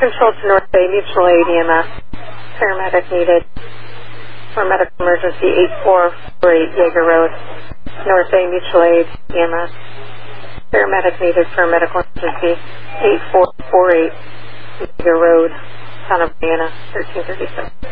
control to North Bay, mutual aid EMS. Paramedic needed for medical emergency 8448 Jaeger Road. North Bay, mutual aid EMS. Paramedic needed for medical emergency 8448 Jaeger Road, town of Vienna, 1337.